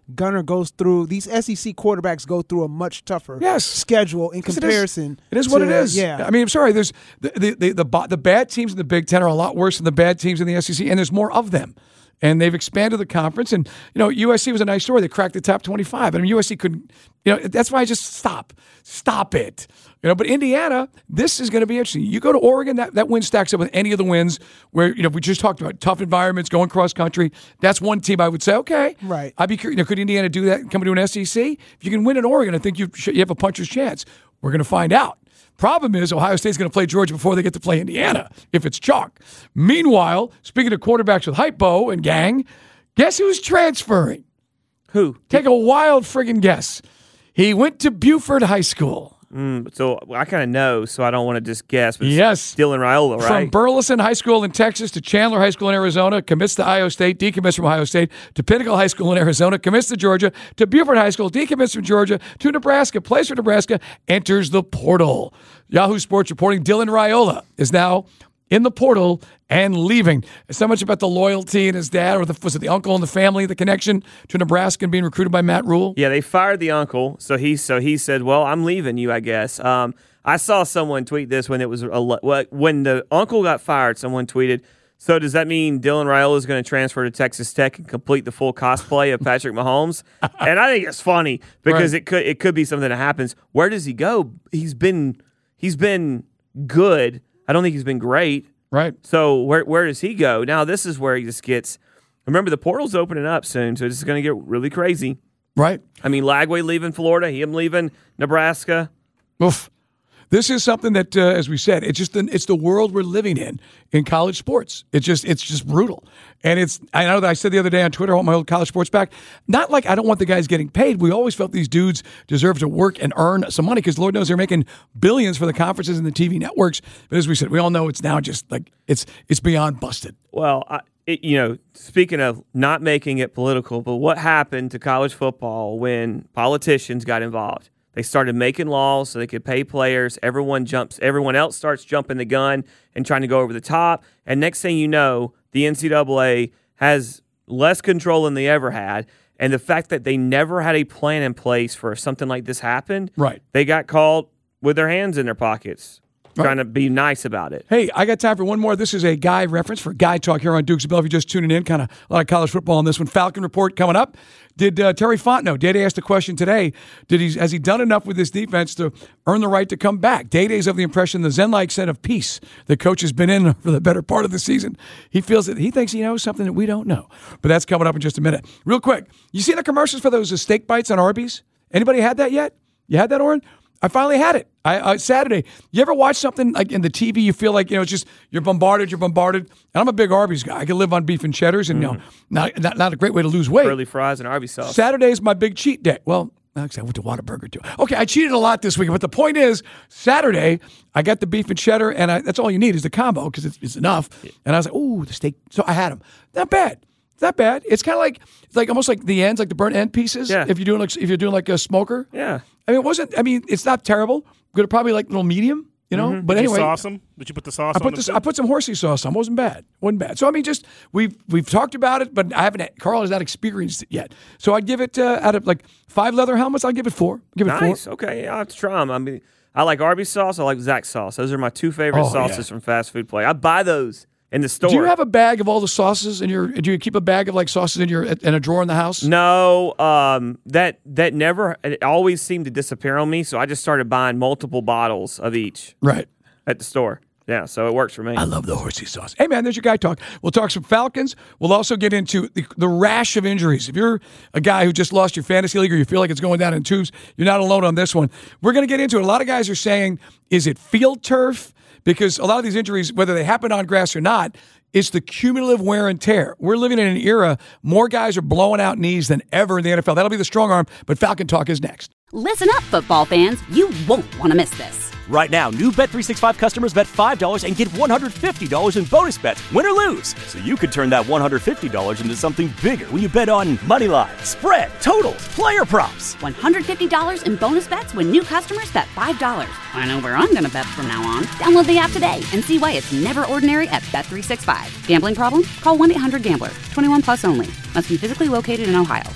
Gunner goes through, these S E C quarterbacks go through a much tougher yes. schedule in comparison. It is, it is to, what it is. Yeah. I mean, I'm sorry. There's the the, the the the bad teams in the Big Ten are a lot worse than the bad teams in the S E C, and there's more of them. And they've expanded the conference. And, you know, U S C was a nice story. They cracked the top twenty-five. I mean, U S C couldn't, you know, that's why I just stop. Stop it. You know, but Indiana, this is going to be interesting. You go to Oregon, that, that win stacks up with any of the wins where, you know, we just talked about tough environments, going cross country. That's one team I would say, okay. Right. I'd be curious, you know, could Indiana do that and come into an S E C? If you can win in Oregon, I think you, you have a puncher's chance. We're going to find out. Problem is, Ohio State's going to play Georgia before they get to play Indiana, if it's chalk. Meanwhile, speaking of quarterbacks with hypo and gang, guess who's transferring? Who? Take a wild friggin' guess. He went to Buford High School. Mm, so I kind of know, so I don't want to just guess. But yes. Dylan Raiola, right? From Burleson High School in Texas to Chandler High School in Arizona, commits to Iowa State, decommits from Ohio State, to Pinnacle High School in Arizona, commits to Georgia, to Buford High School, decommits from Georgia, to Nebraska, plays for Nebraska, enters the portal. Yahoo Sports reporting Dylan Raiola is now in the portal and leaving. So much about the loyalty and his dad, or the, was it the uncle and the family, the connection to Nebraska and being recruited by Matt Rule? Yeah, they fired the uncle, so he so he said, "Well, I'm leaving you, I guess." Um, I saw someone tweet this when it was a, when the uncle got fired. Someone tweeted, "So does that mean Dylan Raiola is going to transfer to Texas Tech and complete the full cosplay of Patrick Mahomes?" And I think it's funny because right. it could it could be something that happens. Where does he go? He's been he's been good. I don't think he's been great. Right. So where where does he go? Now this is where he just gets. Remember, the portal's opening up soon, so this is going to get really crazy. Right. I mean, Lagway leaving Florida, him leaving Nebraska. Oof. This is something that, uh, as we said, it's just the, it's the world we're living in in college sports. It's just it's just brutal, and it's. I know that I said the other day on Twitter, I want my old college sports back. Not like I don't want the guys getting paid. We always felt these dudes deserve to work and earn some money because Lord knows they're making billions for the conferences and the T V networks. But as we said, we all know it's now just like it's it's beyond busted. Well, I, it, you know, speaking of not making it political, but what happened to college football when politicians got involved? They started making laws so they could pay players. Everyone jumps. Everyone else starts jumping the gun and trying to go over the top. And next thing you know, the N C double A has less control than they ever had. And the fact that they never had a plan in place for if something like this happened, right? They got called with their hands in their pockets, right. trying to be nice about it. Hey, I got time for one more. This is a Guy reference for Guy Talk here on Dukes of Bell. If you're just tuning in, kind of a lot of college football on this one. Falcon Report coming up. Did uh, Terry Fontenot, Day-Day asked the question today, did he has he done enough with this defense to earn the right to come back? Day-Day's of the impression the Zen-like set of peace the coach has been in for the better part of the season. He feels that he thinks he knows something that we don't know. But that's coming up in just a minute. Real quick, you seen the commercials for those uh, steak bites on Arby's? Anybody had that yet? You had that, Oren? I finally had it. I uh, Saturday. You ever watch something like in the T V? You feel like you know it's just you're bombarded. You're bombarded. And I'm a big Arby's guy. I can live on beef and cheddars, and mm-hmm. you know, not, not not a great way to lose weight. Curly fries and Arby's sauce. Saturday is my big cheat day. Well, actually, I went to Whataburger too. Okay, I cheated a lot this week, but the point is, Saturday I got the beef and cheddar, and I, that's all you need is the combo because it's, it's enough. Yeah. And I was like, ooh, the steak. So I had them. Not bad. Not bad. It's kind of like it's like almost like the ends, like the burnt end pieces. Yeah. If you're doing like if you're doing like a smoker. Yeah. I mean, it wasn't. I mean, it's not terrible. Good, probably like a little medium, you know. Mm-hmm. But Did anyway, you sauce them? Did you put the sauce? I put on this. them I put some horsey sauce on. Wasn't bad. Wasn't bad. So I mean, just we've we've talked about it, but I haven't. Carl has not experienced it yet. So I'd give it uh, out of like five leather helmets. I'd give it four. Give it nice. four. Okay, I'll have to try them. I mean, I like Arby's sauce. I like Zach's sauce. Those are my two favorite Oh, sauces yeah. from fast food play. I buy those in the store. Do you have a bag of all the sauces in your? Do you keep a bag of like sauces in your in a drawer in the house? No, um, that that never. It always seemed to disappear on me. So I just started buying multiple bottles of each. Right. At the store. Yeah, so it works for me. I love the horsey sauce. Hey, man, there's your Guy Talk. We'll talk some Falcons. We'll also get into the, the rash of injuries. If you're a guy who just lost your fantasy league or you feel like it's going down in tubes, you're not alone on this one. We're going to get into it. A lot of guys are saying, is it field turf? Because a lot of these injuries, whether they happen on grass or not, it's the cumulative wear and tear. We're living in an era, more guys are blowing out knees than ever in the N F L. That'll be the strong arm, but Falcon Talk is next. Listen up, football fans. You won't want to miss this. Right now, new Bet three sixty-five customers bet five dollars and get one hundred fifty dollars in bonus bets, win or lose. So you could turn that one hundred fifty dollars into something bigger when you bet on money line, spread, totals, player props. one hundred fifty dollars in bonus bets when new customers bet five dollars. I know where I'm going to bet from now on. Download the app today and see why it's never ordinary at Bet three sixty-five. Gambling problem? Call one eight hundred gambler. twenty-one plus only. Must be physically located in Ohio.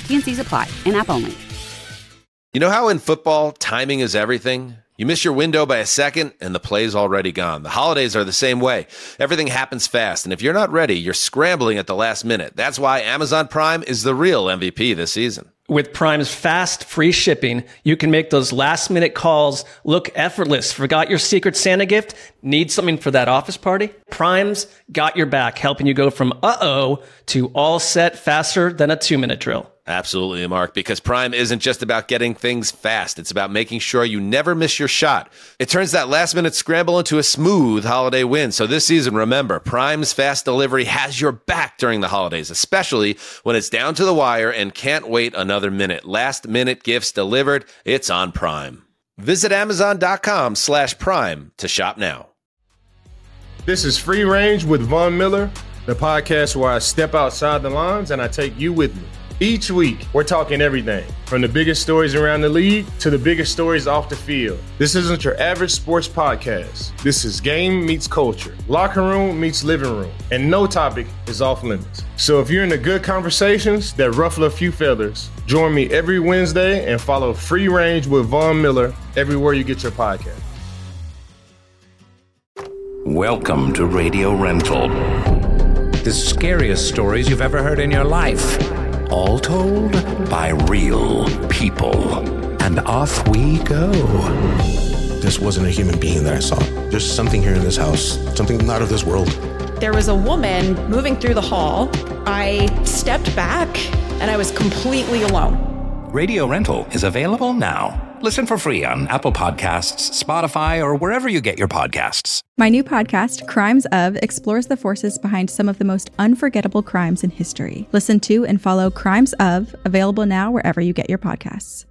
T N Cs apply. In-app only. You know how in football, timing is everything? You miss your window by a second, and the play's already gone. The holidays are the same way. Everything happens fast, and if you're not ready, you're scrambling at the last minute. That's why Amazon Prime is the real M V P this season. With Prime's fast, free shipping, you can make those last-minute calls look effortless. Forgot your Secret Santa gift? Need something for that office party? Prime's got your back, helping you go from uh-oh to all set faster than a two-minute drill. Absolutely, Mark, because Prime isn't just about getting things fast. It's about making sure you never miss your shot. It turns that last-minute scramble into a smooth holiday win. So this season, remember, Prime's fast delivery has your back during the holidays, especially when it's down to the wire and can't wait another minute. Last-minute gifts delivered. It's on Prime. Visit Amazon.com slash Prime to shop now. This is Free Range with Von Miller, the podcast where I step outside the lines and I take you with me. Each week, we're talking everything from the biggest stories around the league to the biggest stories off the field. This isn't your average sports podcast. This is game meets culture, locker room meets living room, and no topic is off limits. So if you're into good conversations that ruffle a few feathers, join me every Wednesday and follow Free Range with Von Miller everywhere you get your podcast. Welcome to Radio Rental. The scariest stories you've ever heard in your life. All told by real people. And off we go. This wasn't a human being that I saw. There's something here in this house, something not of this world. There was a woman moving through the hall. I stepped back and I was completely alone. Radio Rental is available now. Listen for free on Apple Podcasts, Spotify, or wherever you get your podcasts. My new podcast, Crimes Of, explores the forces behind some of the most unforgettable crimes in history. Listen to and follow Crimes Of, available now wherever you get your podcasts.